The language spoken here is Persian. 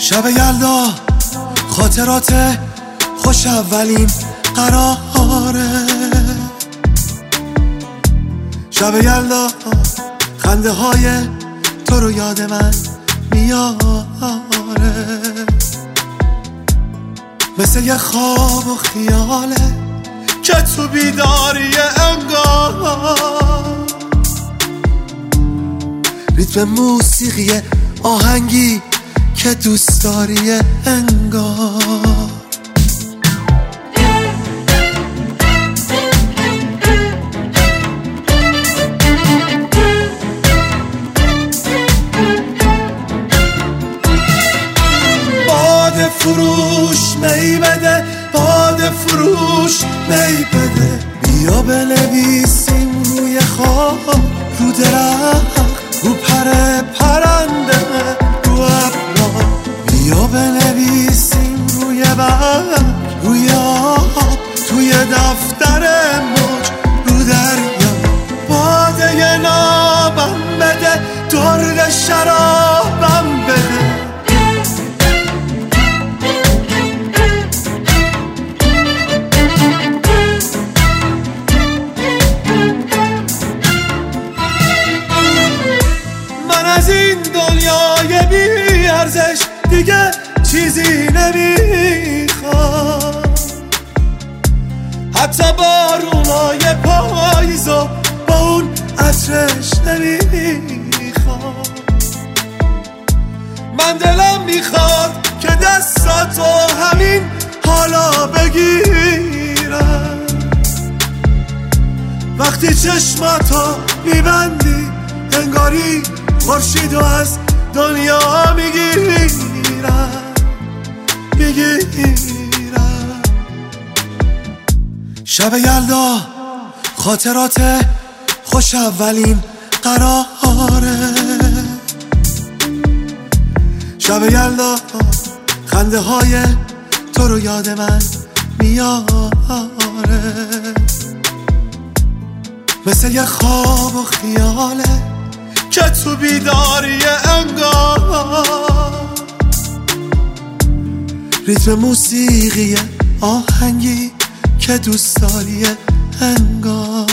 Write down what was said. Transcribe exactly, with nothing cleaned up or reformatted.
شب یلدا خاطرات خوش اولین قراره. شب یلدا خنده های تو رو یاد من میاره، مثل یه خواب و خیاله که تو بیداری انگار. ریتم موسیقی آهنگی که دوست داری انگار. باد فروش می بده، باد فروش می بده، بیا بنویسیم روی خواب، رو درخت، رو پر پرنده، رو ابرا، بیا بنویسیم روی برگ، روی آب، توی دفتر موج، رو دریا. باده نابم بده، درد شرابم بده، از این دنیای بی ارزش دیگه چیزی نمیخوام، حتی بارونای پاییزو با اون عطرش نمیخوام. من دلم میخواد که دستاتو همین حالا بگیرم، وقتی چشماتو میبندی انگاری خورشیدو از دنیا میگیرم میگیرم. شب یلدا خاطرات خوش اولین قراره. شب یلدا خنده های تو رو یاد من میاره، مثل یه خواب و خیاله که تو بیداری انگار. ریتم موسیقی آهنگی که دوست داری انگار.